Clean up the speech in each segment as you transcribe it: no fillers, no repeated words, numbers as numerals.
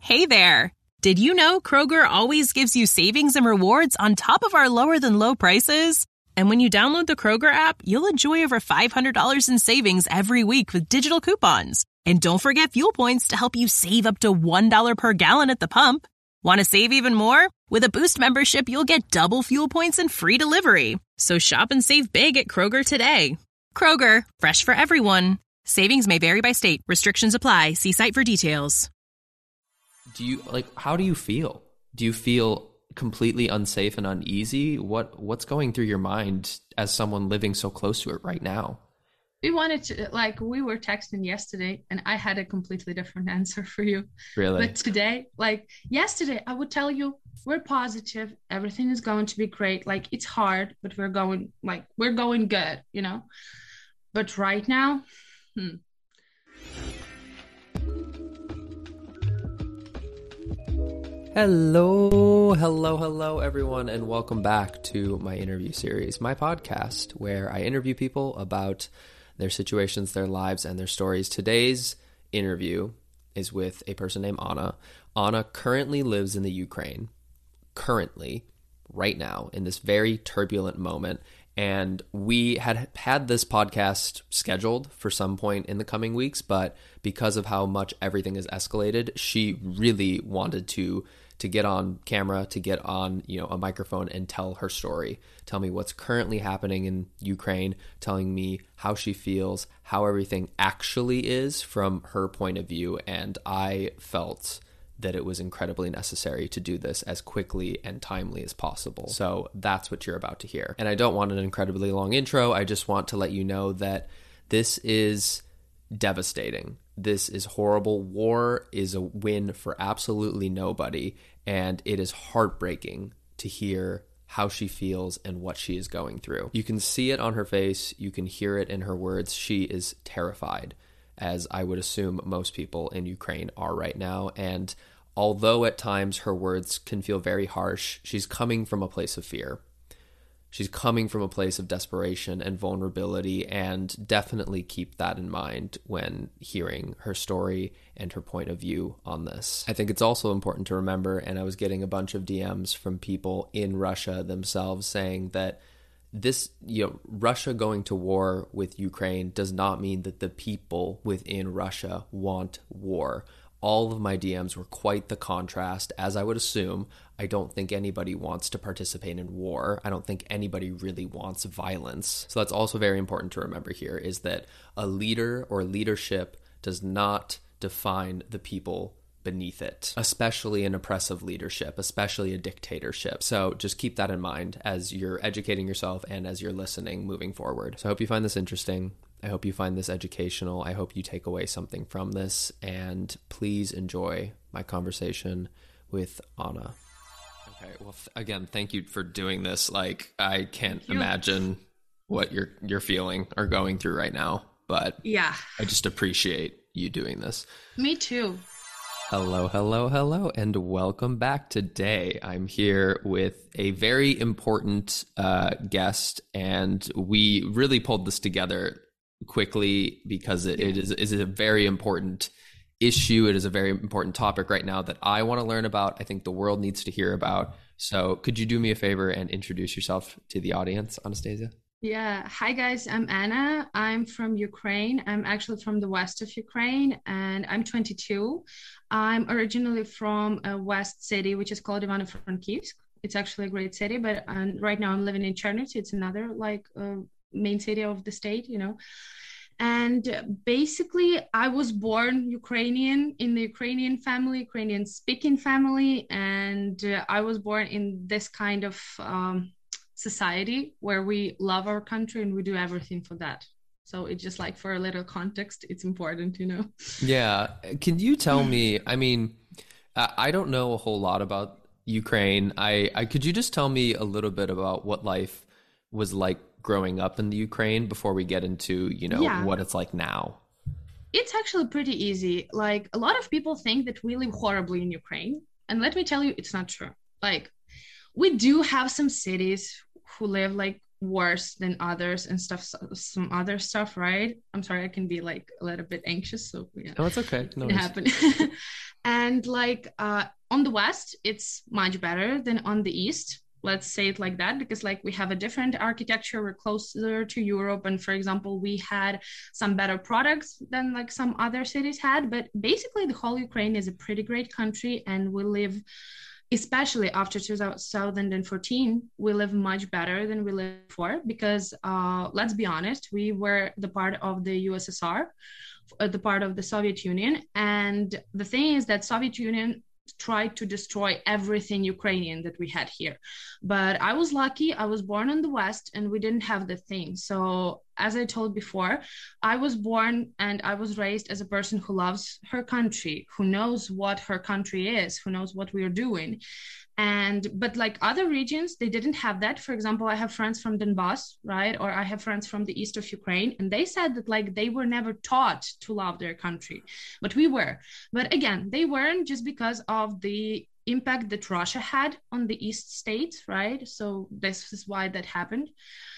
Hey there! Did you know Kroger always gives you savings and rewards on top of our lower than low prices? And when you download the Kroger app, you'll enjoy over $500 in savings every week with digital coupons. And don't forget fuel points to help you save up to $1 per gallon at the pump. Want to save even more? With a Boost membership, you'll get double fuel points and free delivery. So shop and save big at Kroger today. Kroger, fresh for everyone. Savings may vary by state. Restrictions apply. See site for details. How do you feel? Do you feel completely unsafe and uneasy? What's going through your mind as someone living so close to it right now? We were texting yesterday and I had a completely different answer for you. Really? But today, yesterday, I would tell you we're positive. Everything is going to be great. It's hard, but we're going good, But right now, Hello, everyone, and welcome back to my interview series, my podcast, where I interview people about their situations, their lives, and their stories. Today's interview is with a person named Anna. Anna currently lives in the Ukraine, right now, in this very turbulent moment. And we had this podcast scheduled for some point in the coming weeks, but because of how much everything has escalated, she really wanted to get on camera, to get on, a microphone and tell her story, tell me what's currently happening in Ukraine, telling me how she feels, how everything actually is from her point of view. And I felt that it was incredibly necessary to do this as quickly and timely as possible. So that's what you're about to hear. And I don't want an incredibly long intro. I just want to let you know that this is devastating. This is horrible. War is a win for absolutely nobody. And it is heartbreaking to hear how she feels and what she is going through. You can see it on her face. You can hear it in her words. She is terrified, as I would assume most people in Ukraine are right now. And although at times her words can feel very harsh, she's coming from a place of fear. She's coming from a place of desperation and vulnerability, and definitely keep that in mind when hearing her story and her point of view on this. I think it's also important to remember, and I was getting a bunch of DMs from people in Russia themselves saying that this, Russia going to war with Ukraine does not mean that the people within Russia want war. All of my DMs were quite the contrast, as I would assume. I don't think anybody wants to participate in war. I don't think anybody really wants violence. So that's also very important to remember here, is that a leader or leadership does not define the people beneath it, especially an oppressive leadership, especially a dictatorship. So just keep that in mind as you're educating yourself and as you're listening moving forward. So I hope you find this interesting. I hope you find this educational. I hope you take away something from this, and please enjoy my conversation with Anna. Okay, well, again, thank you for doing this. I can't imagine what you're feeling or going through right now, but yeah, I just appreciate you doing this. Me too. Hello, and welcome back. Today, I'm here with a very important guest, and we really pulled this together quickly because it is a very important issue. It is a very important topic right now that I want to learn about. I think the world needs to hear about. So could you do me a favor and introduce yourself to the audience, Anastasia? Yeah. Hi, guys. I'm Anna. I'm from Ukraine. I'm actually from the west of Ukraine, and I'm 22. I'm originally from a west city, which is called Ivano-Frankivsk. It's actually a great city, but right now I'm living in Chernivtsi. It's another main city of the state, And basically, I was born Ukrainian in the Ukrainian family, Ukrainian speaking family, and I was born in this kind of society where we love our country and we do everything for that. So it's just for a little context, it's important, Yeah. Can you tell me, I don't know a whole lot about Ukraine. Could you just tell me a little bit about what life was like growing up in the Ukraine before we get into, what it's like now? It's actually pretty easy. A lot of people think that we live horribly in Ukraine. And let me tell you, it's not true. We do have some cities who live worse than others and stuff, some other stuff, right? I'm sorry, I can be like a little bit anxious, so yeah. Oh, it's okay. No It worries. happened. And like on the west it's much better than on the east, let's say it like that, because like we have a different architecture, we're closer to Europe, and for example we had some better products than like some other cities had. But basically the whole Ukraine is a pretty great country, and we live, especially after 2014, we live much better than we lived before, because let's be honest, we were the part of the USSR, the part of the Soviet Union. And the thing is that Soviet Union tried to destroy everything Ukrainian that we had here. But I was lucky, I was born in the West and we didn't have the thing. So as I told before, I was born and I was raised as a person who loves her country, who knows what her country is, who knows what we're doing. And but like other regions, they didn't have that. For example, I have friends from Donbass, right? Or I have friends from the east of Ukraine, and they said that like they were never taught to love their country, but we were. But again, they weren't, just because of the impact that Russia had on the east states, right? So this is why that happened.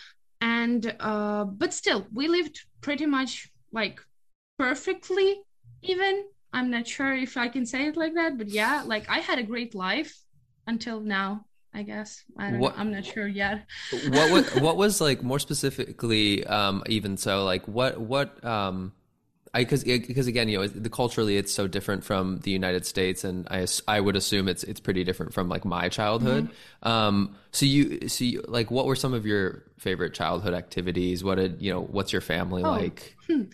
And but still, we lived pretty much like perfectly even. I'm not sure if I can say it like that, but yeah, like I had a great life until now, I guess. I don't know. I'm not sure yet. What was like more specifically, even so, like what because again, you know, culturally it's so different from the United States, and I would assume it's pretty different from like my childhood. So you like, what were some of your favorite childhood activities? What's your family like?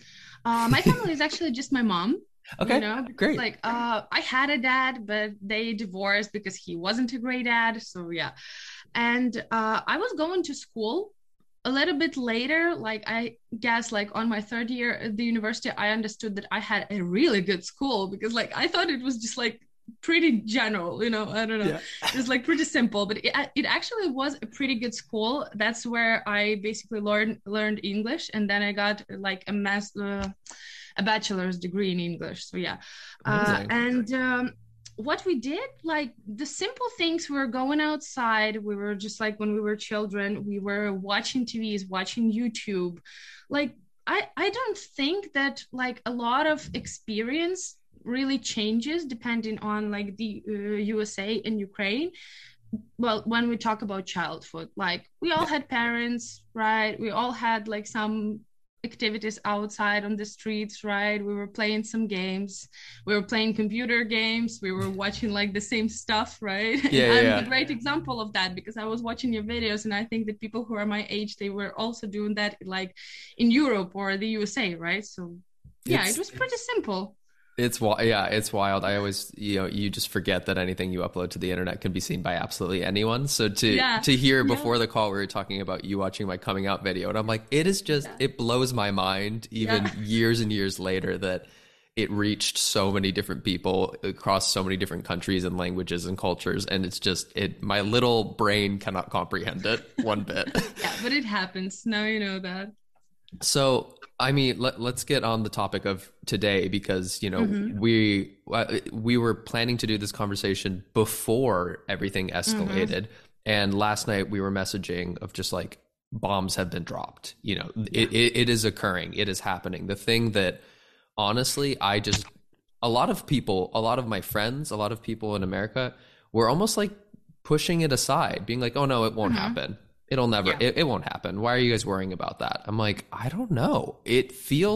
My family is actually just my mom. Okay, great. Like I had a dad, but they divorced because he wasn't a great dad. So yeah. And I was going to school a little bit later, like I guess like on my third year at the university, I understood that I had a really good school, because like I thought it was just like pretty general, I don't know. Yeah. It was like pretty simple, but it actually was a pretty good school. That's where I basically learned English, and then I got like a bachelor's degree in English. So yeah. What we did, like the simple things, we were going outside. We were just like, when we were children, we were watching TVs, watching YouTube. Like, I don't think that like a lot of experience really changes depending on like the USA and Ukraine. Well, when we talk about childhood, like we all had parents, right? We all had like some activities outside on the streets, right? We were playing some games, we were playing computer games, we were watching like the same stuff, right? I'm a great example of that, because I was watching your videos, and I think that people who are my age, they were also doing that like in Europe or the USA, right? So yeah, it was pretty simple. It's wild. I always, you just forget that anything you upload to the internet can be seen by absolutely anyone. So to hear before the call, we were talking about you watching my coming out video, and I'm like, it is just, it blows my mind even years and years later that it reached so many different people across so many different countries and languages and cultures. And it's just, my little brain cannot comprehend it one bit. Yeah, but it happens. Now you know that. So, I mean, let's get on the topic of today, because, we were planning to do this conversation before everything escalated. And last night we were messaging of just like, bombs have been dropped. It is occurring. It is happening. The thing that honestly, a lot of my friends, a lot of people in America were almost like pushing it aside, being like, oh no, it won't happen. It'll never, it won't happen. Why are you guys worrying about that? I'm like, I don't know. Like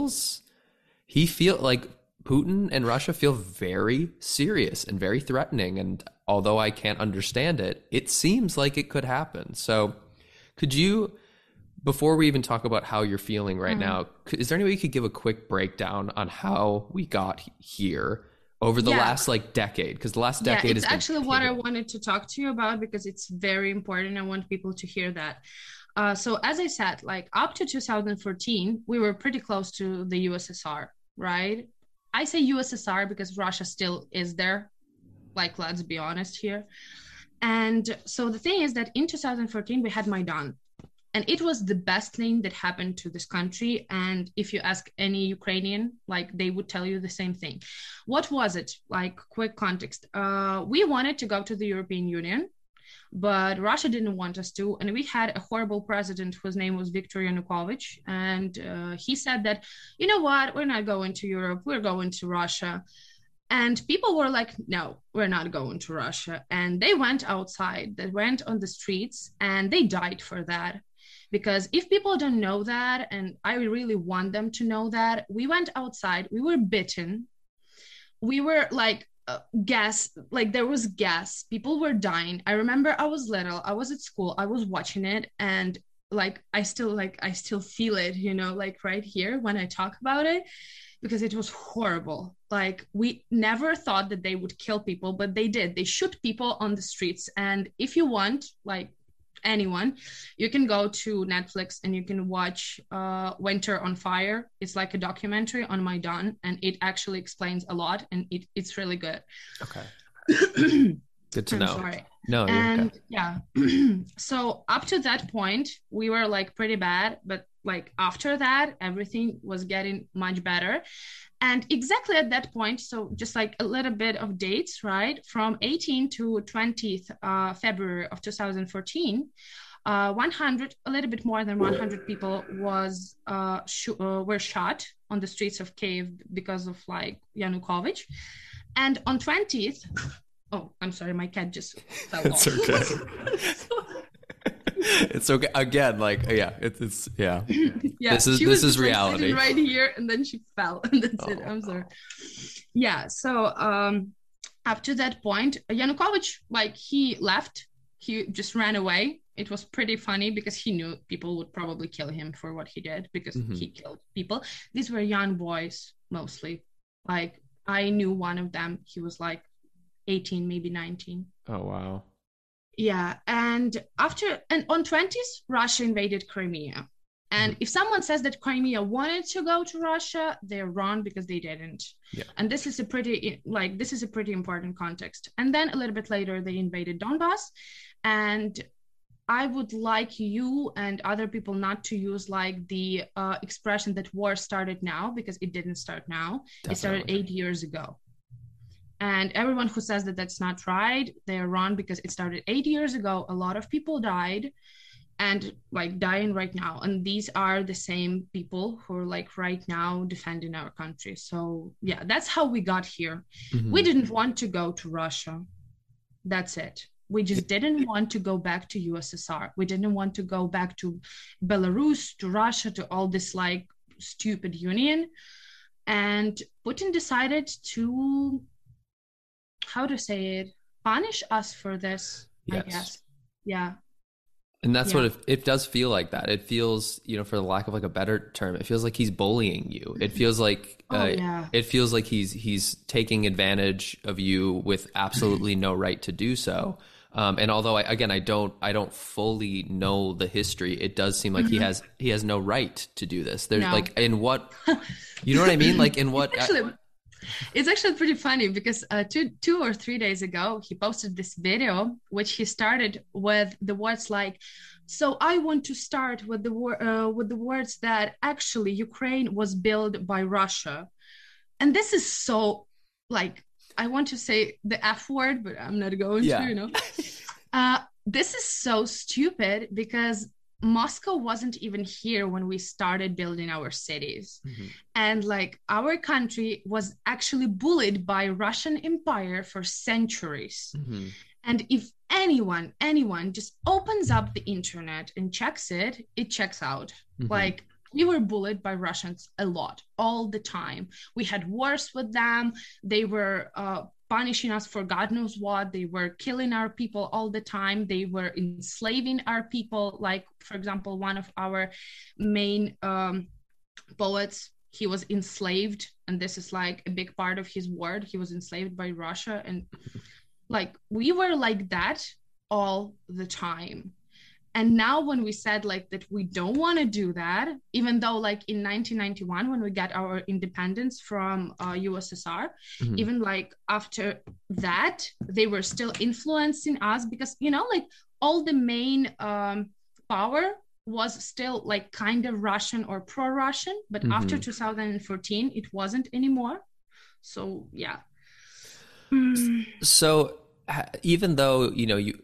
Putin and Russia feel very serious and very threatening. And although I can't understand it, it seems like it could happen. So could you, before we even talk about how you're feeling right now, is there any way you could give a quick breakdown on how we got here over the last like decade? Because the last decade is actually what I wanted to talk to you about, because it's very important. I want people to hear that. So as I said, like up to 2014, we were pretty close to the USSR, right? I say USSR because Russia still is there. Like, let's be honest here. And so the thing is that in 2014, we had Maidan. And it was the best thing that happened to this country. And if you ask any Ukrainian, like they would tell you the same thing. What was it? Like, quick context. We wanted to go to the European Union. but Russia didn't want us to. And we had a horrible president whose name was Viktor Yanukovych. And he said that, you know what, we're not going to Europe, we're going to Russia. And people were like, no, we're not going to Russia. And they went outside, they went on the streets, and they died for that. Because if people don't know that, and I really want them to know that, we went outside, we were bitten, we were like, gas, like there was gas, people were dying. I remember I was little, I was at school, I was watching it, and like I still feel it, you know, like right here when I talk about it, because it was horrible. Like we never thought that they would kill people, but they did. They shoot people on the streets. And if you want, like anyone, you can go to Netflix and you can watch Winter on Fire. It's like a documentary on Maidan, and it actually explains a lot, and it's really good. Okay. Good to know. Sorry. No, and okay. Yeah. So up to that point, we were like pretty bad, but like after that, everything was getting much better. And exactly at that point, so just like a little bit of dates, right? From 18th to 20th February of 2014, 100, a little bit more than 100 people were shot on the streets of Kyiv because of like Yanukovych. And on 20th, oh, I'm sorry, my cat just fell off. It's okay. It's okay. Again, like, yeah, it's yeah. Yeah, this is reality. Right here, and then she fell, and that's it. I'm sorry. Yeah. So up to that point, Yanukovych, like he left, he just ran away. It was pretty funny because he knew people would probably kill him for what he did, because he killed people. These were young boys mostly. Like I knew one of them. He was like 18, maybe 19. Oh wow. Yeah, and on 20th, Russia invaded Crimea. And if someone says that Crimea wanted to go to Russia, they're wrong, because they didn't. Yeah. And this is a pretty important context. And then a little bit later, they invaded Donbass. And I would like you and other people not to use like the expression that war started now, because it didn't start now. Definitely. It started 8 years ago. And everyone who says that that's not right, they're wrong, because it started 8 years ago. A lot of people died, and like dying right now. And these are the same people who are like right now defending our country. So yeah, that's how we got here. We didn't want to go to Russia. That's it. We just didn't want to go back to USSR. We didn't want to go back to Belarus, to Russia, to all this like stupid union. And Putin decided to, how to say it, punish us for this, yes. I guess. Yeah. And that's what it does feel like that. It feels, you know, for the lack of like a better term, it feels like he's bullying you. It feels like it feels like he's taking advantage of you with absolutely no right to do so. And although I don't fully know the history, it does seem like he has no right to do this. There's like, in what, you know what I mean? Like in what? It's actually pretty funny, because 2 or 3 days ago, he posted this video, which he started with the words like, so I want to start with the words that actually Ukraine was built by Russia. And this is so, like, I want to say the F word, but I'm not going to, you know. This is so stupid, because Moscow wasn't even here when we started building our cities. And like our country was actually bullied by Russian Empire for centuries. And if anyone just opens up the internet and checks it, it checks out. Like we were bullied by Russians a lot, all the time. We had wars with them. They were punishing us for God knows what. They were killing our people all the time. They were enslaving our people. Like, for example, one of our main poets, he was enslaved. And this is like a big part of his word. He was enslaved by Russia. And like, we were like that all the time. And now when we said like that we don't want to do that, even though like in 1991, when we got our independence from USSR, even like after that, they were still influencing us, because, you know, like all the main power was still like kind of Russian or pro-Russian, but after 2014, it wasn't anymore. So, yeah. So even though, you know,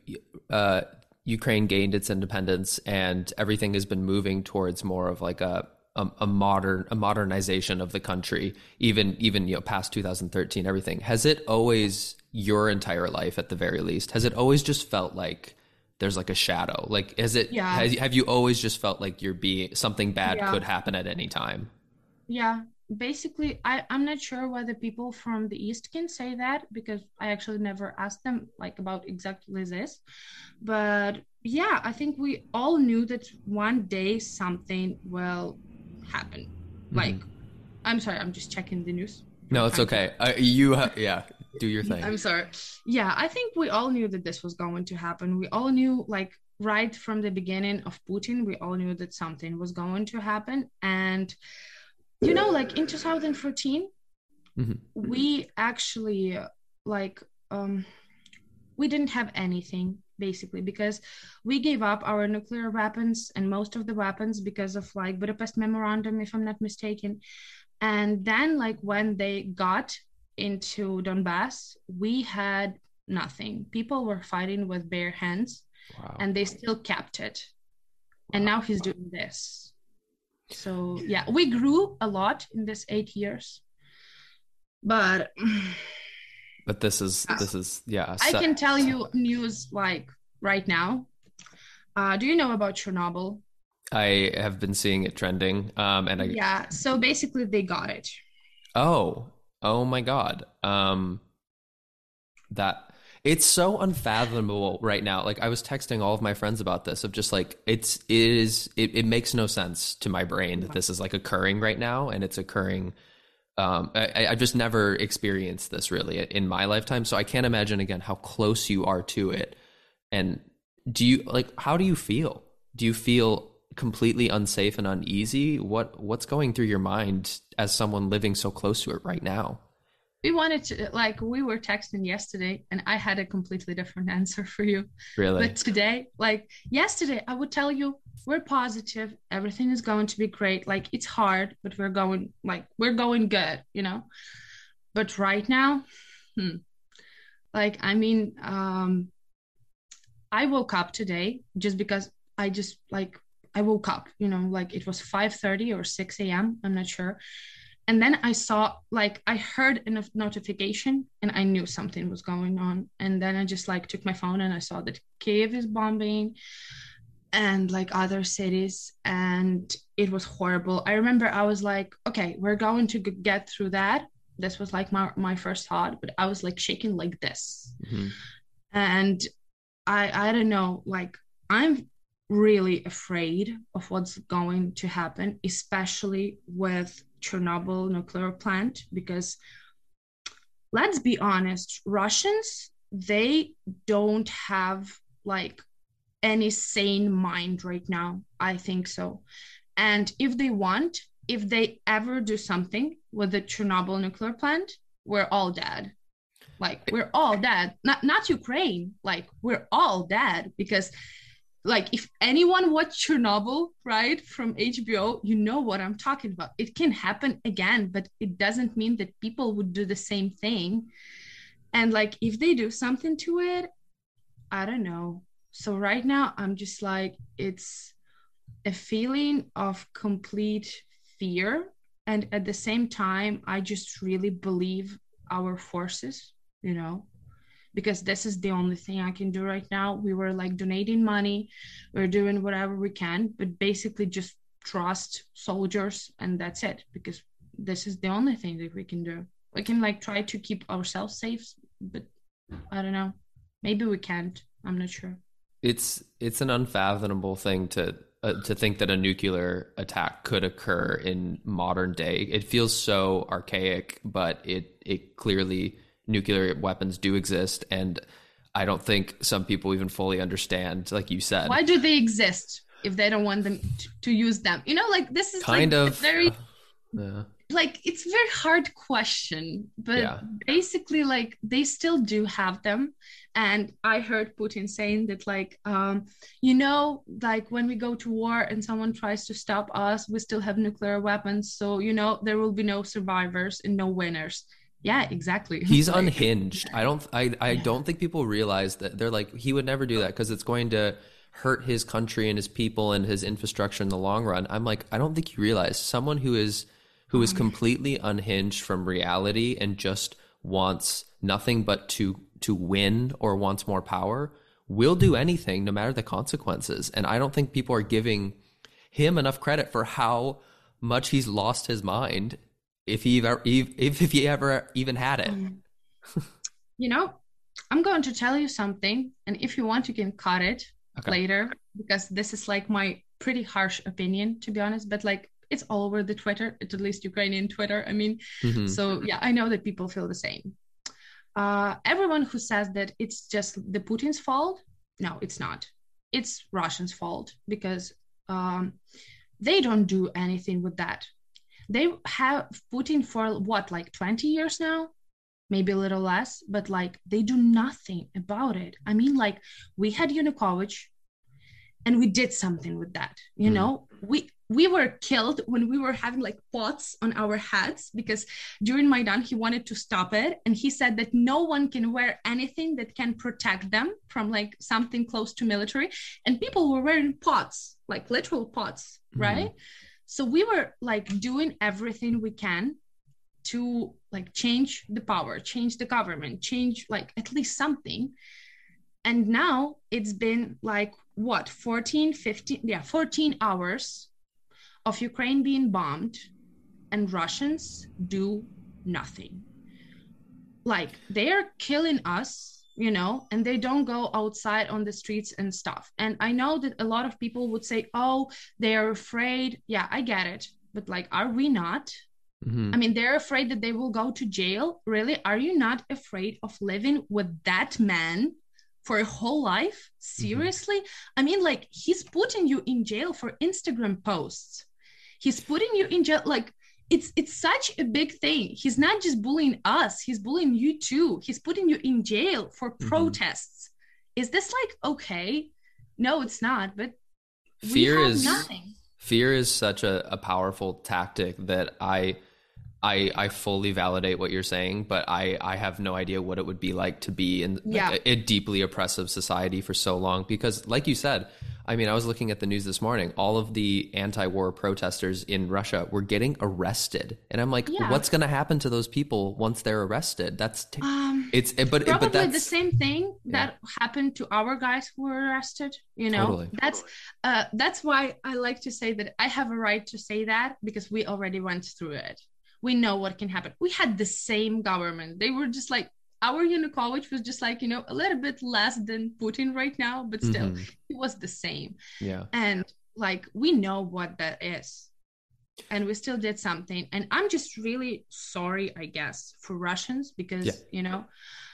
Ukraine gained its independence and everything has been moving towards more of like a modernization of the country, even past 2013, everything. Has it always, your entire life at the very least, has it always just felt like there's like a shadow? Like, have you always just felt like something bad could happen at any time? Yeah, basically, I'm not sure whether people from the East can say that, because I actually never asked them like about exactly this. But yeah, I think we all knew that one day something will happen. Like, I'm sorry, I'm just checking the news. No, it's okay. Do your thing. I'm sorry. Yeah, I think we all knew that this was going to happen. We all knew, like, right from the beginning of Putin, we all knew that something was going to happen. And, like in 2014, we actually, like, we didn't have anything, basically, because we gave up our nuclear weapons and most of the weapons because of like Budapest Memorandum, if I'm not mistaken. And then like when they got into Donbass, we had nothing. People were fighting with bare hands. Wow. And they still kept it. Wow. And now he's doing this. So yeah, we grew a lot in this 8 years. But this is I can tell you news like right now. Do you know about Chernobyl? I have been seeing it trending. So basically they got it. Oh my God. That it's so unfathomable right now. Like I was texting all of my friends about this, of just like, it makes no sense to my brain that this is like occurring right now, and it's occurring. I've just never experienced this really in my lifetime. So I can't imagine again how close you are to it. And how do you feel? Do you feel completely unsafe and uneasy? What's going through your mind as someone living so close to it right now? We wanted to, like, we were texting yesterday and I had a completely different answer for you. Really? But today, like yesterday, I would tell you, we're positive. Everything is going to be great. Like, it's hard, but we're going good, But right now, I woke up today just because I woke up, it was 5:30 or 6 a.m. I'm not sure. And then I heard a notification and I knew something was going on. And then I just took my phone and I saw that Kyiv is bombing and other cities. And it was horrible. I remember I was like, okay, we're going to get through that. This was my first thought, but I was shaking like this. Mm-hmm. And I don't know, I'm really afraid of what's going to happen, especially with Chernobyl nuclear plant, because let's be honest, Russians, they don't have any sane mind right now. I think so. And if they ever do something with the Chernobyl nuclear plant, we're all dead. We're all dead. Not Ukraine. We're all dead, because if anyone watched Chernobyl, right, from HBO, you know what I'm talking about. It can happen again, but it doesn't mean that people would do the same thing. And if they do something to it, I don't know. So right now, I'm just it's a feeling of complete fear. And at the same time, I just really believe our forces, because this is the only thing I can do right now. We were donating money, we're doing whatever we can, but basically just trust soldiers, and that's it, because this is the only thing that we can do. We can try to keep ourselves safe, but I don't know. Maybe we can't. I'm not sure. It's an unfathomable thing to think that a nuclear attack could occur in modern day. It feels so archaic, but it clearly, nuclear weapons do exist, and I don't think some people even fully understand, like you said. Why do they exist if they don't want them to use them? This is kind of very it's a very hard question, but basically they still do have them. And I heard Putin saying that when we go to war and someone tries to stop us, we still have nuclear weapons, so there will be no survivors and no winners. Yeah, exactly. He's unhinged. I don't think people realize that. They're like, he would never do that because it's going to hurt his country and his people and his infrastructure in the long run. I'm like, I don't think you realize someone who is completely unhinged from reality and just wants nothing but to win or wants more power will do anything no matter the consequences. And I don't think people are giving him enough credit for how much he's lost his mind, if he ever even had it. You know, I'm going to tell you something, and if you want, you can cut it later, because this is like my pretty harsh opinion, to be honest, but like it's all over the Twitter. It's at least Ukrainian Twitter. I mean, so yeah, I know that people feel the same. Everyone who says that it's just the Putin's fault, no, it's not. It's Russians' fault, because they don't do anything with that. They have Putin for what, like 20 years now? Maybe a little less, but like they do nothing about it. I mean, like we had Yanukovych and we did something with that. You know, we were killed when we were having like pots on our heads, because during Maidan, he wanted to stop it. And he said that no one can wear anything that can protect them from like something close to military. And people were wearing pots, like literal pots, right? So we were like doing everything we can to like change the power, change the government, change like at least something. And now it's been like what, 14 hours of Ukraine being bombed, and Russians do nothing. Like they are killing us, you know, and they don't go outside on the streets and stuff. And I know that a lot of people would say, oh, they are afraid. Yeah, I get it. But like, are we not? I mean, they're afraid that they will go to jail. Really? Are you not afraid of living with that man for a whole life? Seriously? I mean, like, he's putting you in jail for Instagram posts. He's putting you in jail. Like, it's such a big thing. He's not just bullying us. He's bullying you too. He's putting you in jail for protests. Is this like, okay? No, it's not. But fear we have is nothing. Fear is such a powerful tactic that I fully validate what you're saying, but I have no idea what it would be like to be in a deeply oppressive society for so long. Because like you said, I mean, I was looking at the news this morning, all of the anti-war protesters in Russia were getting arrested. And I'm like, what's going to happen to those people once they're arrested? That's probably that's the same thing that happened to our guys who were arrested. You know, that's why I like to say that I have a right to say that, because we already went through it. We know what can happen. We had the same government. They were just like, our Yanukovych was just like, you know, a little bit less than Putin right now, but still, it was the same. Yeah. And like, we know what that is. And we still did something. And I'm just really sorry, I guess, for Russians, because, you know,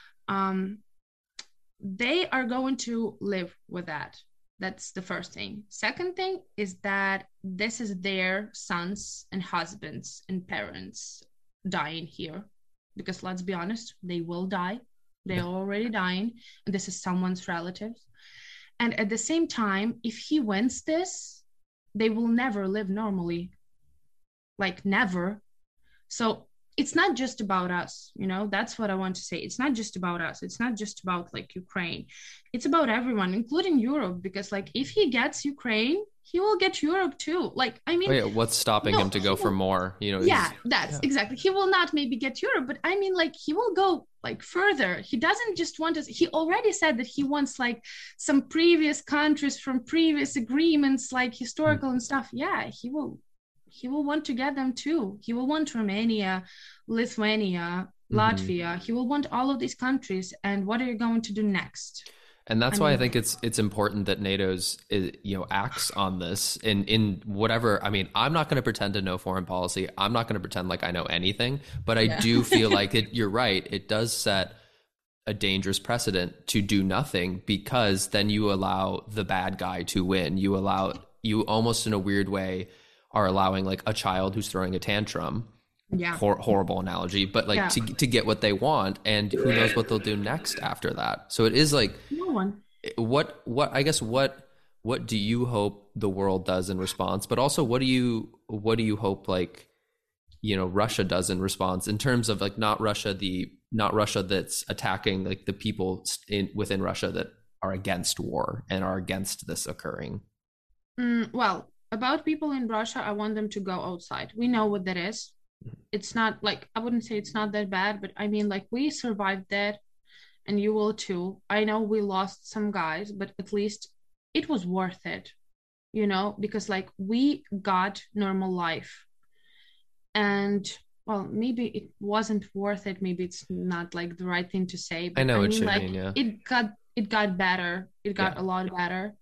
they are going to live with that. That's the first thing. Second thing is that this is their sons and husbands and parents dying here. Because let's be honest, they will die. They're already dying. And this is someone's relatives. And at the same time, if he wins this, they will never live normally. Like never. So it's not just about us, you know, that's what I want to say. It's not just about us. It's not just about like Ukraine. It's about everyone, including Europe, because like if he gets Ukraine, he will get Europe too. Like, I mean, what's stopping him to go for more? You know, exactly. He will not maybe get Europe, but I mean, like, he will go like further. He doesn't just want us. He already said that he wants like some previous countries from previous agreements, like historical and stuff. Yeah, he will want to get them too. He will want Romania, Lithuania, Latvia. He will want all of these countries. And what are you going to do next? And that's why I think it's important that NATO's acts on this in whatever. I mean, I'm not going to pretend to know foreign policy. I'm not going to pretend like I know anything. But I do feel like you're right. It does set a dangerous precedent to do nothing, because then you allow the bad guy to win. You almost in a weird way are allowing like a child who's throwing a tantrum. Horrible analogy, but like to get what they want, and who knows what they'll do next after that. So it is like, no one. What do you hope the world does in response? But also, what do you hope like Russia does in response, in terms of like not Russia that's attacking like the people within Russia that are against war and are against this occurring. Well, about people in Russia, I want them to go outside. We know what that is. It's not like, I wouldn't say it's not that bad, but I mean, like, we survived that, and you will too. I know we lost some guys, but at least it was worth it, because like we got normal life. And well, maybe it wasn't worth it. Maybe it's not like the right thing to say, but I know what you like, mean, yeah. It got better. It got a lot better.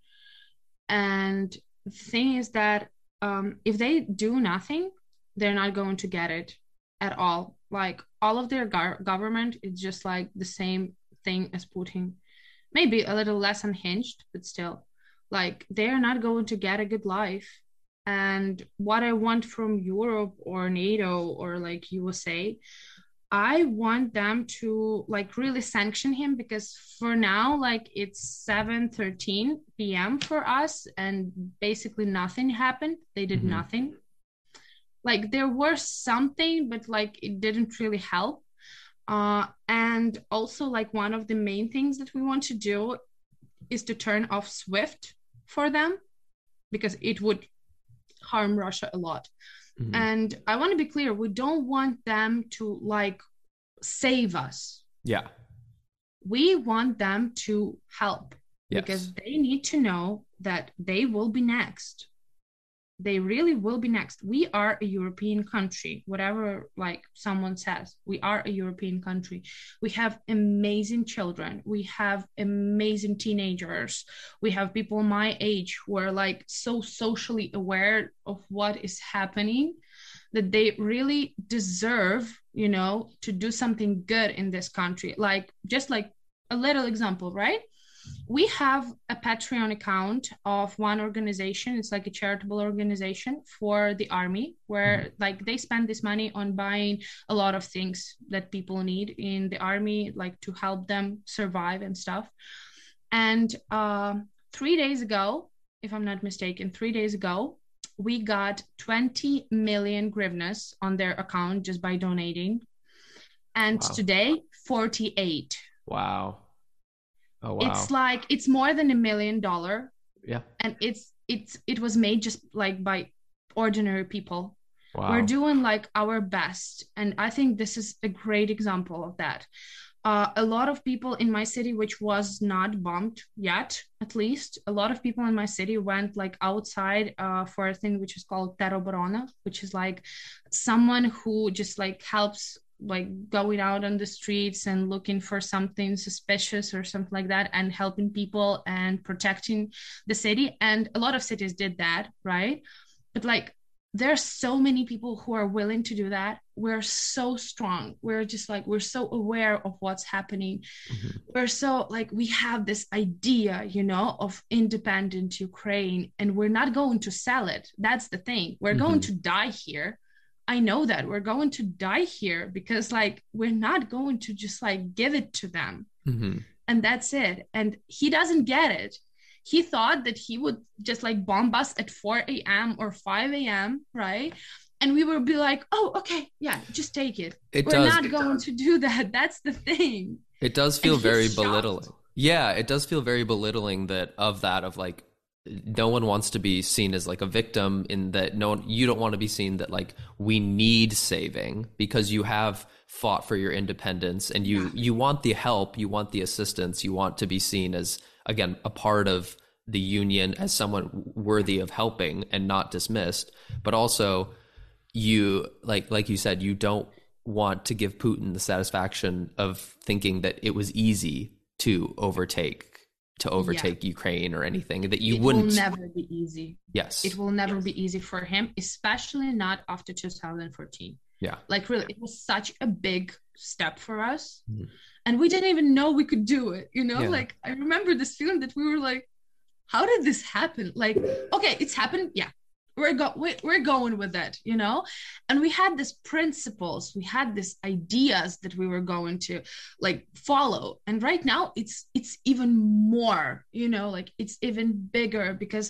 And the thing is that if they do nothing, they're not going to get it at all. Like all of their government is just like the same thing as Putin, maybe a little less unhinged, but still, like they're not going to get a good life. And what I want from Europe or NATO or like USA, I want them to like really sanction him, because for now, like it's 7:13 p.m. for us, and basically nothing happened. They did nothing. Like there was something, but like it didn't really help. And also like one of the main things that we want to do is to turn off SWIFT for them, because it would harm Russia a lot. And I want to be clear, we don't want them to like save us. Yeah. We want them to help, because they need to know that they will be next. They really will be next. We are a European country, whatever like someone says. We are a European country. We have amazing children. We have amazing teenagers. We have people my age who are like so socially aware of what is happening, that they really deserve, to do something good in this country. Like just like a little example, right? We have a Patreon account of one organization. It's like a charitable organization for the army, where like they spend this money on buying a lot of things that people need in the army, like to help them survive and stuff. And 3 days ago, if I'm not mistaken, 3 days ago, we got 20 million hryvnias on their account just by donating. And today, 48. Wow. Oh, wow. It's like, it's more than $1 million. Yeah. And it was made just like by ordinary people. Wow. We're doing like our best. And I think this is a great example of that. A lot of people in my city, which was not bombed yet, at least, a lot of people in my city went like outside for a thing which is called Teroborona, which is like someone who just like helps like going out on the streets and looking for something suspicious or something like that, and helping people and protecting the city. And a lot of cities did that, right? But like there are so many people who are willing to do that. We're so strong. We're just like, we're so aware of what's happening. We're so like, we have this idea, of independent Ukraine, and we're not going to sell it. That's the thing. We're going to die here. I know that we're going to die here, because like, we're not going to just like give it to them. And that's it. And he doesn't get it. He thought that he would just like bomb us at 4 a.m. or 5 a.m., right? And we would be like, oh, okay, yeah, just take it. We're not going to do that. That's the thing. It does feel very belittling. Yeah, it does feel very belittling of like, no one wants to be seen as like a victim, in that you don't want to be seen that like we need saving, because you have fought for your independence, and you want the help, you want the assistance, you want to be seen as, again, a part of the union, as someone worthy of helping and not dismissed. But also you like you said, you don't want to give Putin the satisfaction of thinking that it was easy to overtake Ukraine or anything, that it wouldn't. It will never be easy. Yes. It will never be easy for him, especially not after 2014. Yeah. Like really, it was such a big step for us. And we didn't even know we could do it, Like I remember this feeling that we were like, how did this happen? Like, okay, it's happened. Yeah. We're going with it, and we had these principles, we had these ideas that we were going to like follow. And right now it's even more, like it's even bigger, because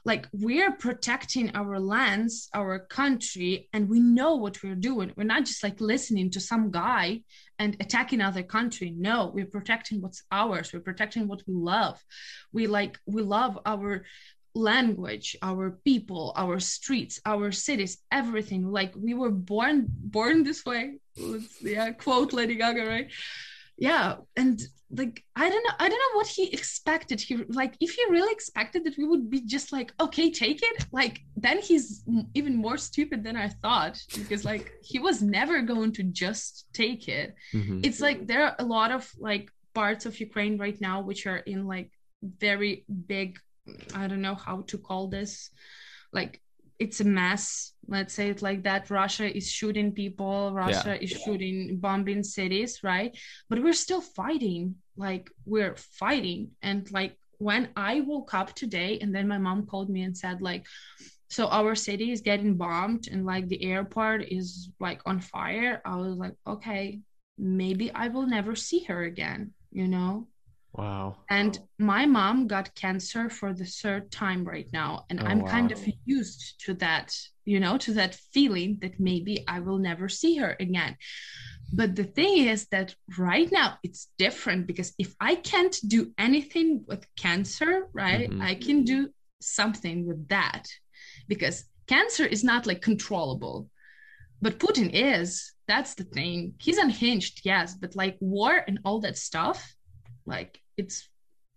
like we're protecting our lands, our country, and we know what we're doing. We're not just like listening to some guy and attacking other country. No, we're protecting what's ours. We're protecting what we love. We love our language, our people, our streets, our cities, everything. Like we were born this way. Yeah, quote Lady Gaga, right? Yeah. And like I don't know what he expected. He like if he really expected that we would be just like, okay, take it, like then he's even more stupid than I thought, because like he was never going to just take it. Mm-hmm. It's like there are a lot of like parts of Ukraine right now which are in like very big, I don't know how to call this, like it's a mess, let's say it like that. Russia is shooting people, Russia is shooting, bombing cities, right? But we're still fighting, like we're fighting. And like when I woke up today and then my mom called me and said like, so our city is getting bombed and like the airport is like on fire, I was like, okay, maybe I will never see her again, you know? Wow. And my mom got cancer for the third time right now. And I'm kind of used to that, you know, to that feeling that maybe I will never see her again. But the thing is that right now it's different, because if I can't do anything with cancer, right, I can do something with that, because cancer is not like controllable. But Putin is, that's the thing. He's unhinged, yes, but like war and all that stuff, like it's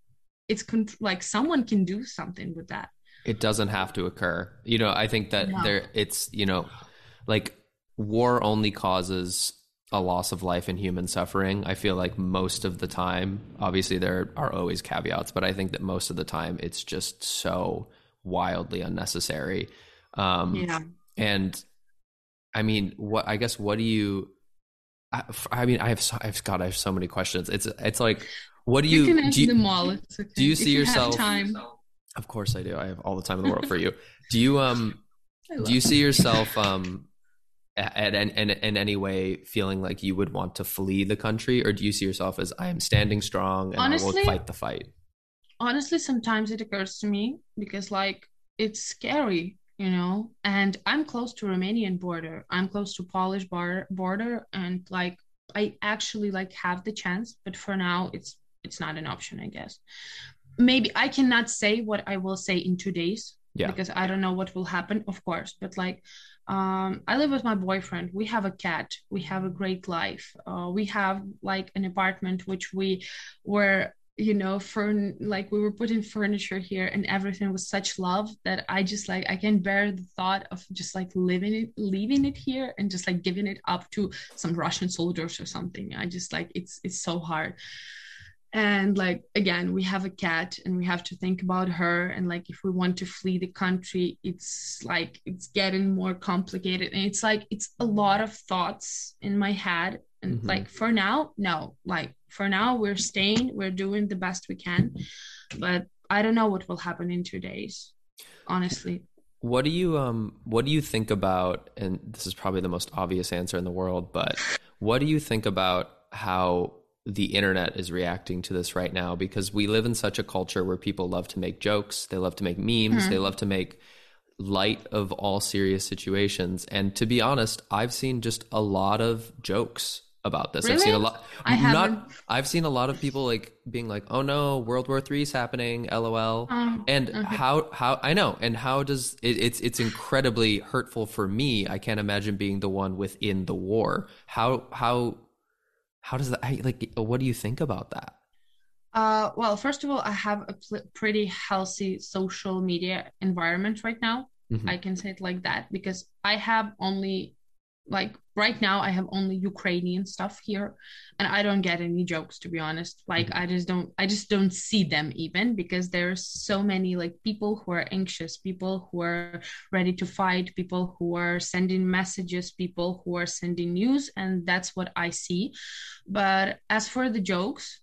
like someone can do something with that. It doesn't have to occur. You know, I think that it's, you know, like war only causes a loss of life and human suffering. I feel like most of the time, obviously there are always caveats, but I think that most of the time it's just so wildly unnecessary. And I mean, what do you, I mean, I have so many questions. It's like, what do you can answer them all. It's okay. Do you see yourself? Time. Of course I do. I have all the time in the world for you. Do you see yourself in any way feeling like you would want to flee the country, or do you see yourself as, I am standing strong and honestly, I will fight the fight? Honestly, sometimes it occurs to me, because like it's scary, you know, and I'm close to Romanian border. I'm close to Polish border, and like I actually like have the chance, but for now it's not an option, I guess. Maybe I cannot say what I will say in 2 days, because I don't know what will happen, of course. But like, I live with my boyfriend. We have a cat. We have a great life. We have like an apartment, which we were, you know, we were putting furniture here, and everything was such love that I just like, I can bear the thought of just like leaving it here and just like giving it up to some Russian soldiers or something. I just like, it's so hard. And like, again, we have a cat and we have to think about her. And like, if we want to flee the country, it's like, it's getting more complicated. And it's like, it's a lot of thoughts in my head. And like, for now, no, like for now we're staying, we're doing the best we can, but I don't know what will happen in 2 days, honestly. What do you think about, and this is probably the most obvious answer in the world, but what do you think about how the internet is reacting to this right now? Because we live in such a culture where people love to make jokes, they love to make memes, they love to make light of all serious situations. And to be honest, I've seen just a lot of jokes about this. Really? I've seen a lot. I've seen a lot of people like being like, "Oh no, World War III is happening." LOL. And how I know. And how does it's incredibly hurtful for me. I can't imagine being the one within the war. How does that, like, what do you think about that? Well, first of all, I have a pretty healthy social media environment right now. I can say it like that, because I have only, like, right now I have only Ukrainian stuff here, and I don't get any jokes, to be honest. Like, I just don't see them, even, because there's so many like people who are anxious, people who are ready to fight, people who are sending messages, people who are sending news, and that's what I see. But as for the jokes,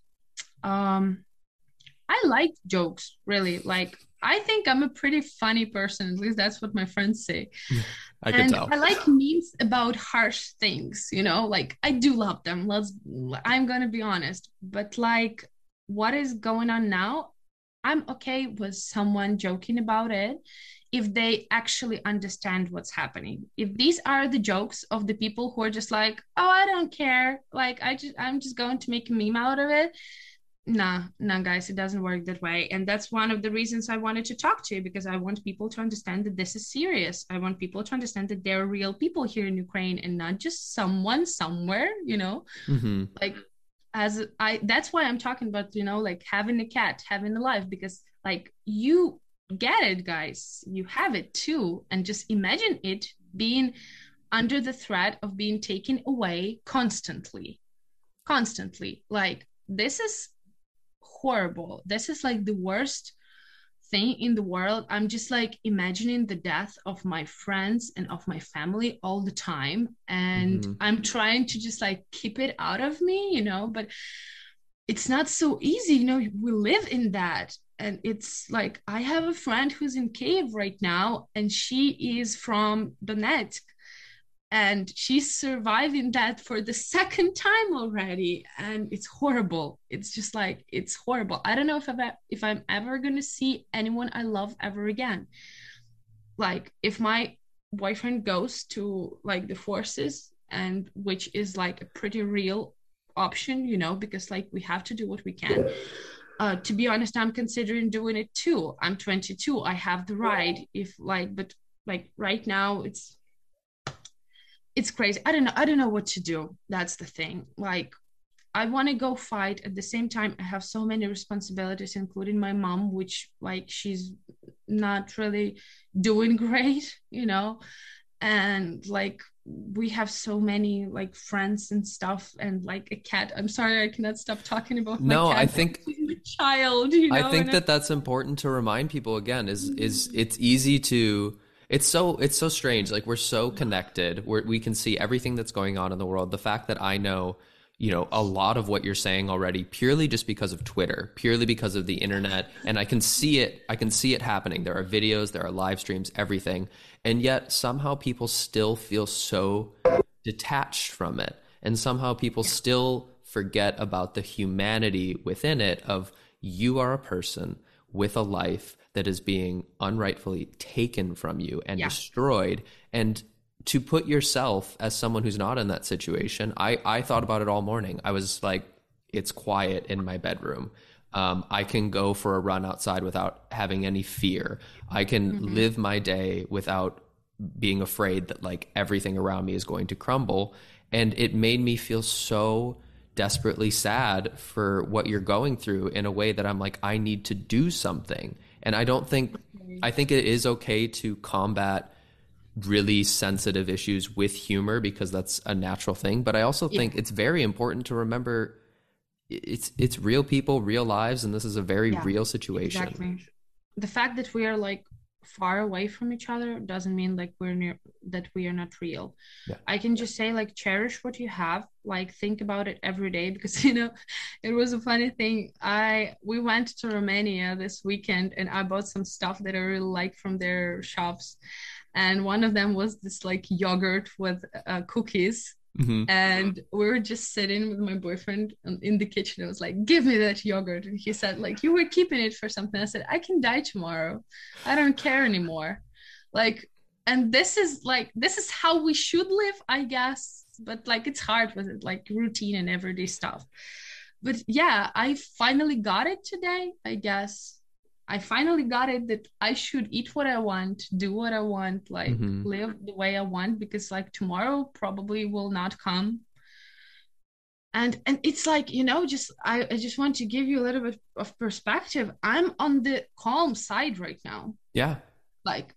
I like jokes, really. Like, I think I'm a pretty funny person. At least that's what my friends say. I can tell. I like memes about harsh things, you know, like I do love them. I'm going to be honest. But like what is going on now, I'm okay with someone joking about it if they actually understand what's happening. If these are the jokes of the people who are just like, oh, I don't care, like I'm just going to make a meme out of it. Nah, guys, it doesn't work that way. And that's one of the reasons I wanted to talk to you, because I want people to understand that this is serious. I want people to understand that there are real people here in Ukraine and not just someone somewhere, like that's why I'm talking about, like having a cat, having a life, because like you get it, guys, you have it too. And just imagine it being under the threat of being taken away constantly. Like, this is horrible. This is like the worst thing in the world. I'm just like imagining the death of my friends and of my family all the time, and I'm trying to just like keep it out of me, but it's not so easy. We live in that. And it's like, I have a friend who's in Kiev right now, and she is from Donetsk, and she's surviving that for the second time already, and it's horrible. It's just like, it's horrible. I don't know if I'm ever going to see anyone I love ever again. Like, if my boyfriend goes to like the forces, and which is like a pretty real option, because like we have to do what we can. To be honest, I'm considering doing it too. I'm 22. I have the right, but like right now it's crazy. I don't know what to do. That's the thing. Like, I want to go fight. At the same time, I have so many responsibilities, including my mom, which like she's not really doing great, and like we have so many like friends and stuff, and like a cat. I'm sorry, I cannot stop talking about my cat. I think my child, I think that's important to remind people again, is it's easy to, it's so strange. Like, we're so connected. We can see everything that's going on in the world. The fact that I know, a lot of what you're saying already, purely just because of Twitter, purely because of the internet. And I can see it happening. There are videos, there are live streams, everything. And yet somehow people still feel so detached from it. And somehow people still forget about the humanity within it of, you are a person with a life that is being unrightfully taken from you and destroyed. And to put yourself as someone who's not in that situation, I thought about it all morning. I was like, it's quiet in my bedroom. I can go for a run outside without having any fear. I can live my day without being afraid that like everything around me is going to crumble. And it made me feel so desperately sad for what you're going through, in a way that I'm like, I need to do something. And I think it is okay to combat really sensitive issues with humor, because that's a natural thing. But I also think it's very important to remember it's real people, real lives, and this is a very real situation. Exactly. The fact that we are like far away from each other doesn't mean like that we are not real. I can just say, like, cherish what you have, like think about it every day, because it was a funny thing. We went to Romania this weekend, and I bought some stuff that I really like from their shops, and one of them was this like yogurt with cookies. And we were just sitting with my boyfriend in the kitchen. I was like, give me that yogurt. And he said, like, you were keeping it for something. I said, I can die tomorrow. I don't care anymore. Like, and this is how we should live, I guess. But like, it's hard with it, like routine and everyday stuff. But yeah, I finally got it today, I guess. I finally got it that I should eat what I want, do what I want, like live the way I want, because like tomorrow probably will not come. And it's like, I just want to give you a little bit of perspective. I'm on the calm side right now. Yeah. Like,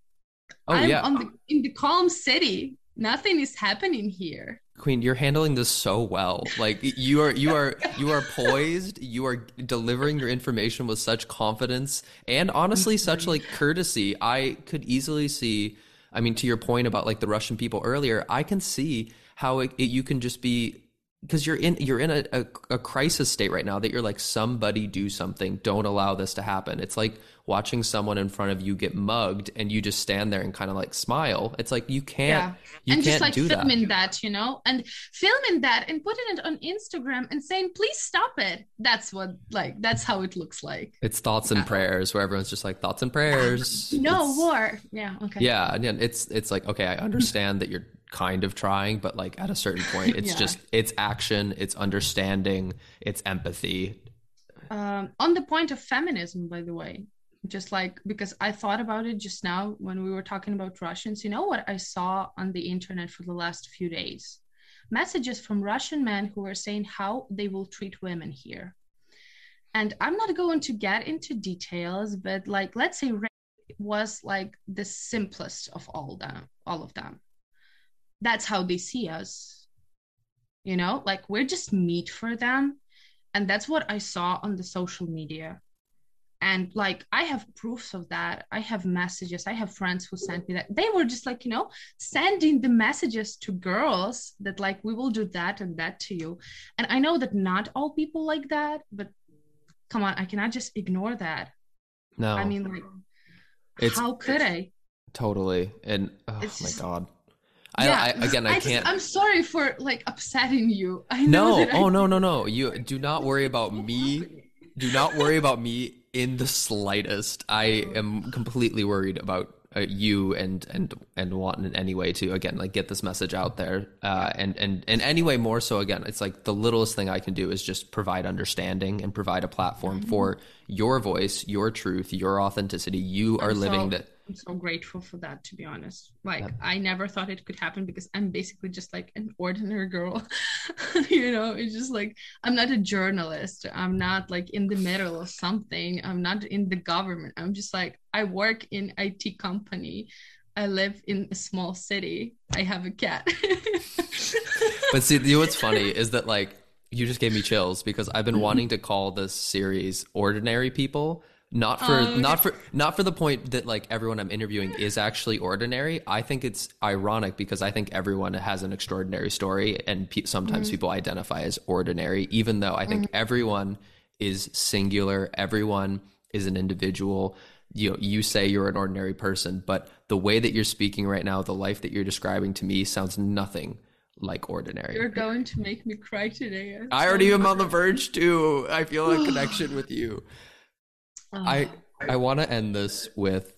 in the calm city. Nothing is happening here. Queen, you're handling this so well. Like, you are poised. You are delivering your information with such confidence and honestly such like courtesy. I could easily see, I mean, to your point about like the Russian people earlier, I can see how you can just be because you're in a crisis state right now that you're like, somebody do something, don't allow this to happen. It's like watching someone in front of you get mugged and you just stand there and kind of like smile. It's like you can't and just like do filming that, you know, and filming that and putting it on Instagram and saying, please stop it. That's what, like, that's how it looks like. It's thoughts and prayers, where everyone's just like, thoughts and prayers, no war. Okay. Yeah, and it's like, okay, I understand that you're kind of trying, but like at a certain point it's just, it's action, it's understanding, it's empathy. On the point of feminism, by the way, just like, because I thought about it just now when we were talking about Russians, you know what I saw on the internet for the last few days? Messages from Russian men who were saying how they will treat women here. And I'm not going to get into details, but like, let's say rape was like the simplest of all of them. That's how they see us, you know, like we're just meat for them. And that's what I saw on the social media. And like, I have proofs of that. I have messages. I have friends who sent me that. They were just like, you know, sending the messages to girls that like, we will do that and that to you. And I know that not all people like that, but come on, I cannot just ignore that. No. I mean, like, how could I? Totally. And oh my God. Yeah. I can't. I'm sorry for like upsetting you. I know. No. You do not worry about me. Do not worry about me in the slightest. I am completely worried about you and want in any way to, again, like, get this message out there. And anyway, more so, again, it's like the littlest thing I can do is just provide understanding and provide a platform for your voice, your truth, your authenticity. You are living that. I'm so grateful for that, to be honest. Like, I never thought it could happen because I'm basically just like an ordinary girl. You know, it's just like, I'm not a journalist. I'm not like in the middle of something. I'm not in the government. I'm just like, I work in IT company. I live in a small city. I have a cat. But see, you know what's funny is that, like, you just gave me chills because I've been wanting to call this series Ordinary People. Not for the point that like everyone I'm interviewing is actually ordinary. I think it's ironic because I think everyone has an extraordinary story, and sometimes people identify as ordinary, even though I think everyone is singular. Everyone is an individual. You know, you say you're an ordinary person, but the way that you're speaking right now, the life that you're describing to me sounds nothing like ordinary. You're going to make me cry today. I already am on the verge too. I feel a connection with you. I want to end this with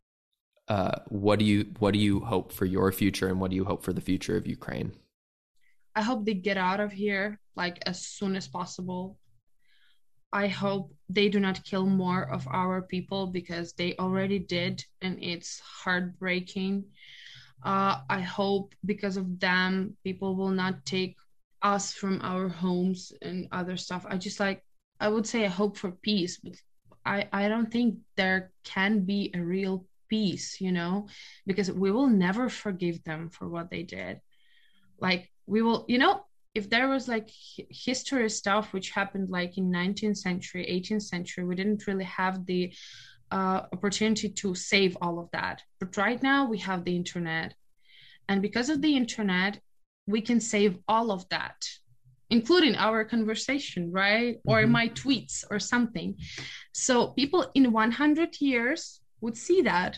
what do you hope for your future, and what do you hope for the future of Ukraine? I hope they get out of here like as soon as possible. I hope they do not kill more of our people because they already did, and it's heartbreaking. I hope because of them, people will not take us from our homes and other stuff. I would say I hope for peace, but I don't think there can be a real peace, you know, because we will never forgive them for what they did. Like, we will, you know, if there was like history stuff which happened like in 19th century, 18th century, we didn't really have the opportunity to save all of that. But right now we have the internet. And because of the internet, we can save all of that, including our conversation, right? Or my tweets or something. So people in 100 years would see that.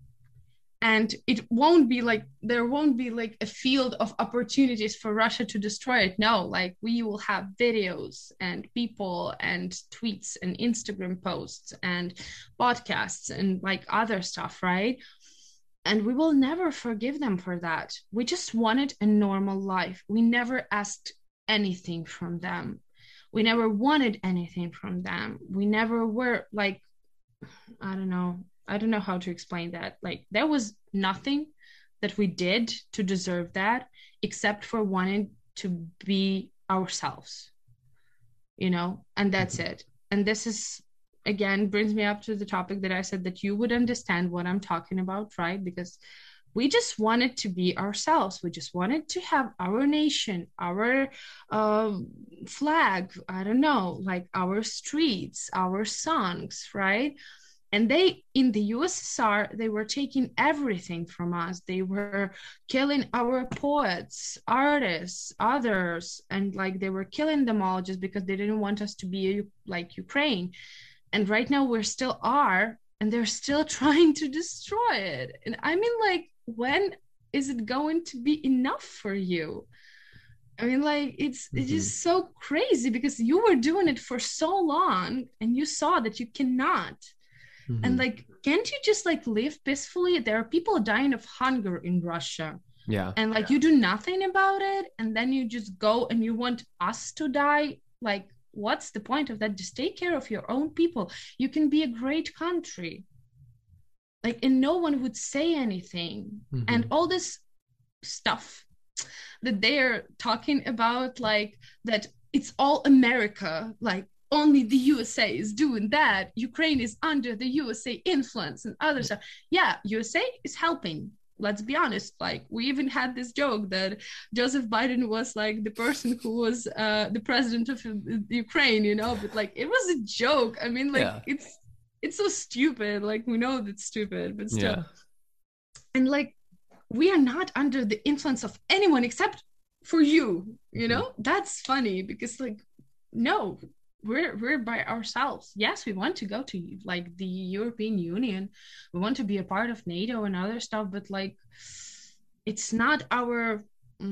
And it won't be like, there won't be like a field of opportunities for Russia to destroy it. No, like we will have videos and people and tweets and Instagram posts and podcasts and like other stuff, right? And we will never forgive them for that. We just wanted a normal life. We never asked anything from them. We never wanted anything from them. We never were like, I don't know how to explain that. Like, there was nothing that we did to deserve that except for wanting to be ourselves, you know, and that's it. And this is, again, brings me up to the topic that I said that you would understand what I'm talking about, right? Because we just wanted to be ourselves. We just wanted to have our nation, our flag, I don't know, like our streets, our songs, right? And they, in the USSR, they were taking everything from us. They were killing our poets, artists, others, and like they were killing them all just because they didn't want us to be like Ukraine. And right now we're still are, and they're still trying to destroy it. And I mean, like, when is it going to be enough for you? I mean, like, it's just so crazy because you were doing it for so long and you saw that you cannot. And like, can't you just like live peacefully? There are people dying of hunger in Russia. Yeah. And like, you do nothing about it. And then you just go and you want us to die. Like, what's the point of that? Just take care of your own people. You can be a great country. Like, and no one would say anything. And all this stuff that they're talking about, like that it's all America, like only the USA is doing that. Ukraine is under the USA influence and other stuff. Yeah, USA is helping. Let's be honest. Like, we even had this joke that Joseph Biden was like the person who was the president of Ukraine, you know, but like, it was a joke. I mean, like, it's so stupid. Like, we know that's stupid, but still. Yeah. And like, we are not under the influence of anyone except for you, you know? That's funny because like, no, we're by ourselves. Yes, we want to go to like the European Union. We want to be a part of NATO and other stuff, but like, it's not our,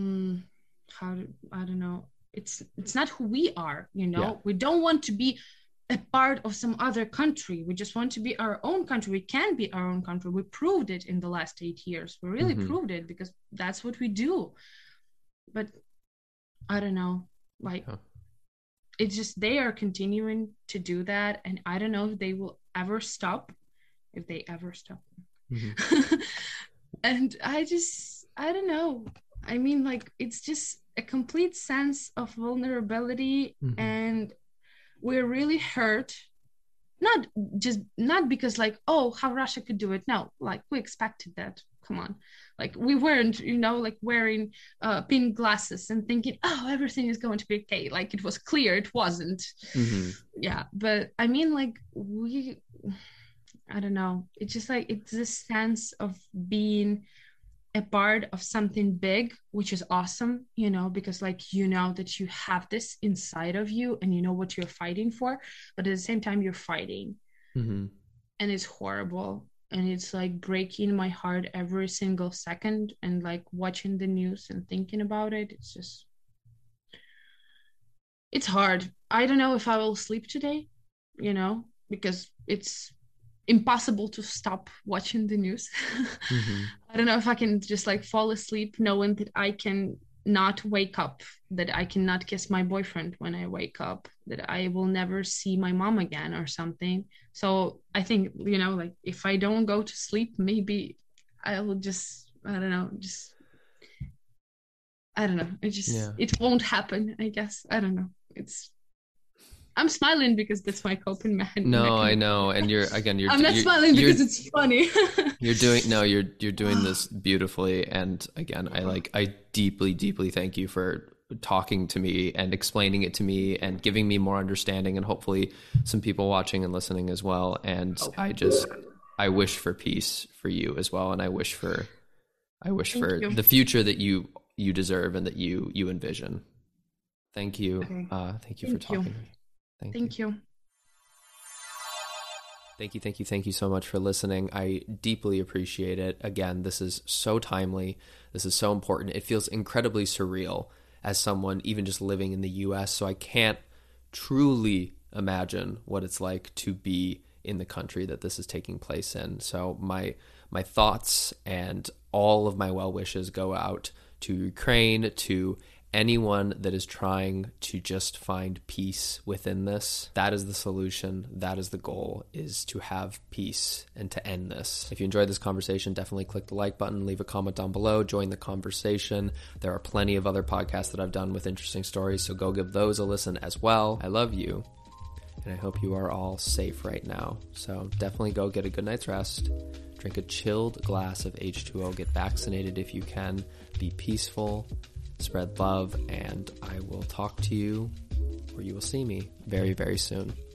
I don't know. It's not who we are, you know? Yeah. We don't want to be a part of some other country. We just want to be our own country. We can be our own country. We proved it in the last 8 years. We really proved it because that's what we do. But I don't know, like, it's just, they are continuing to do that. And I don't know if they will ever stop, if they ever stop. And I don't know. I mean, like, it's just a complete sense of vulnerability, and we're really hurt. Not because like, oh, how Russia could do it. No, like, we expected that. Come on. Like, we weren't, you know, like wearing pink glasses and thinking, oh, everything is going to be okay. Like, it was clear it wasn't. Yeah. But I mean, like, I don't know. It's just like, it's this sense of being a part of something big, which is awesome, you know, because like, you know that you have this inside of you and you know what you're fighting for, but at the same time you're fighting. And it's horrible. And it's like breaking my heart every single second, and like watching the news and thinking about it. It's just, it's hard. I don't know if I will sleep today, you know, because it's impossible to stop watching the news. I don't know if I can just like fall asleep knowing that I can not wake up, that I cannot kiss my boyfriend when I wake up, that I will never see my mom again or something. So I think, you know, like, if I don't go to sleep, maybe I will just, I don't know, it just, it won't happen, I guess. I don't know. I'm smiling because that's my coping mechanism. No, I know. And I'm not smiling because it's funny. you're doing this beautifully. And again, I deeply, deeply thank you for talking to me and explaining it to me and giving me more understanding, and hopefully some people watching and listening as well. And I wish for peace for you as well. And I wish for the future that you deserve and that you envision. Thank you. Okay. Thank you for talking to me. Thank you. Thank you so much for listening. I deeply appreciate it. Again, this is so timely. This is so important. It feels incredibly surreal as someone even just living in the US, so I can't truly imagine what it's like to be in the country that this is taking place in. So my thoughts and all of my well wishes go out to Ukraine, to anyone that is trying to just find peace within this. That is the solution. That is the goal, is to have peace and to end this. If you enjoyed this conversation, definitely click the like button, leave a comment down below, join the conversation. There are plenty of other podcasts that I've done with interesting stories, so go give those a listen as well. I love you, and I hope you are all safe right now. So definitely go get a good night's rest. Drink a chilled glass of H2O. Get vaccinated if you can. Be peaceful. Spread love, and I will talk to you, or you will see me very, very soon.